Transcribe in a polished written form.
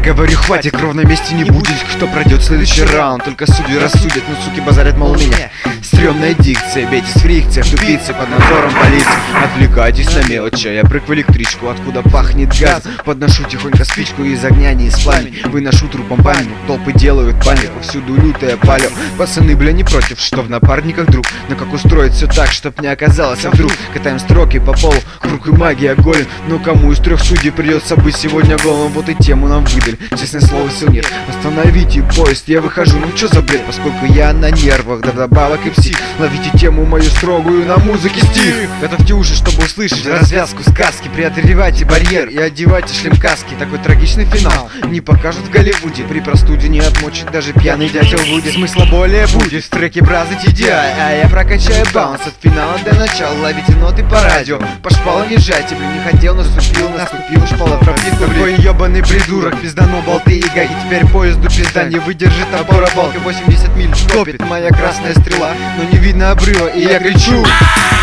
говорю, хватит, кровь на месте не будет. Кто пройдет следующий раунд, только судьи рассудят. Но суки базарят, мол, меня стрёмная дикция, бейтесь в фрикциях, тупицы под надзором полиции. Отвлекайтесь на мелочи, я прыг в электричку, откуда пахнет газ. Подношу тихонько спичку из огня, не из пламени. Выношу трупом память, толпы делают панику, всюду лютое палё. Пацаны, бля, не против, что в напарниках друг. Но как устроить все так, чтоб не оказалось, а вдруг катаем строки по полу, круг и магия голем. Но кому из трех судей придется быть сегодня голым? Вот и тему нам выдали, честное слово, сил нет. Остановите поезд, я выхожу, ну чё за бред? Поскольку я на нервах, да вдобавок и псих. Ловите тему мою строгую, на музыке стих. Готовьте уши, чтобы услышать развязку сказки. Преодолевайте барьер и одевайте шлем каски. Такой трагичный финал не покажут в Голливуде. При простуде не отмочит даже пьяный дятел Вуди. Смысла более будет в треке бразы TDI, а я прокачаю баунс от финала до начала. Ловите ноты по радио, по шпалам езжайте. Блин, не хотел, наступил, шпала пропит. Такой ебаный придурок, пизданул болты и гаги. Теперь поезду пизда не выдержит опора балка. 80 миль топит моя красная стрела, но не видно обрыва, и я кричу: